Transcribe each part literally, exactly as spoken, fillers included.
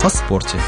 о спорте.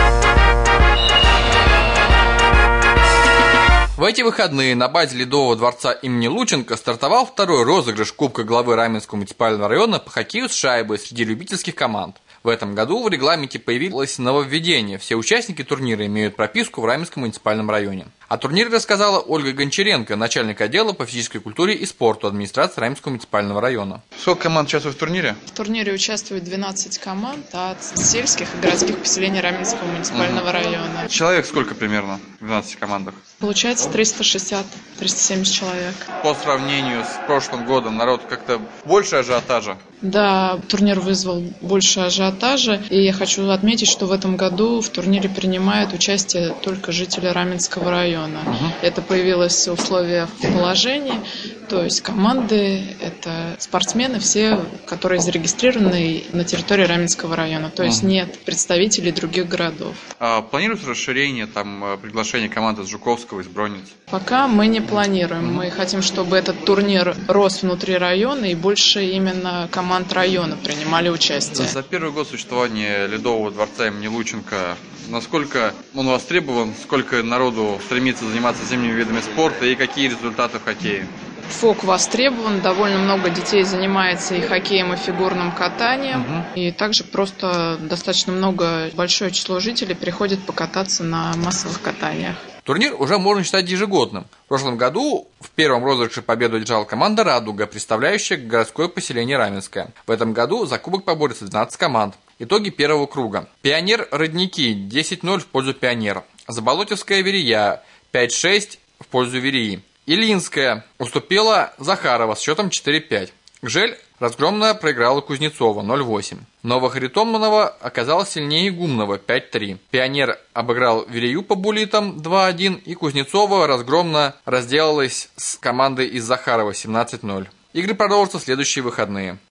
В эти выходные на базе Ледового дворца имени Лученко стартовал второй розыгрыш Кубка главы Раменского муниципального района по хоккею с шайбой среди любительских команд. В этом году в регламенте появилось нововведение. Все участники турнира имеют прописку в Раменском муниципальном районе. О турнире рассказала Ольга Гончаренко, начальник отдела по физической культуре и спорту администрации Раменского муниципального района. Сколько команд участвует в турнире? В турнире участвует двенадцать команд от сельских и городских поселений Раменского муниципального угу. района. Человек сколько примерно в двенадцати командах? Получается триста шестьдесят - триста семьдесят человек. По сравнению с прошлым годом народ как-то больше ажиотажа? Да, турнир вызвал больше ажиотажа, и я хочу отметить, что в этом году в турнире принимают участие только жители Раменского района. Угу. Это появилось в условиях положения, то есть команды – это спортсмены, все, которые зарегистрированы на территории Раменского района, то есть угу. нет представителей других городов. А планируется расширение, там, приглашение команд из Жуковского, из Бронниц? Пока мы не планируем, угу. мы хотим, чтобы этот турнир рос внутри района и больше именно команд команд района принимали участие. За первый год существования Ледового дворца имени Лученко насколько он востребован, сколько народу стремится заниматься зимними видами спорта и какие результаты в хоккее? ФОК востребован, довольно много детей занимается и хоккеем, и фигурным катанием. Угу. И также просто достаточно много, большое число жителей приходит покататься на массовых катаниях. Турнир уже можно считать ежегодным. В прошлом году в первом розыгрыше победу одержала команда «Радуга», представляющая городское поселение Раменское. В этом году за кубок поборются двенадцать команд. Итоги первого круга. «Пионер-Родники» десять ноль в пользу «Пионера». «Заболотевская Верея» пять шесть в пользу «Вереи». Илинская уступила Захарова с счетом четыре пять. «Гжель» разгромно проиграла Кузнецова ноль восемь. Новохаритонова оказалась сильнее Игумнова пять три. «Пионер» обыграл Верею по буллитам два один, и Кузнецова разгромно разделалась с командой из Захарова семнадцать ноль. Игры продолжатся в следующие выходные.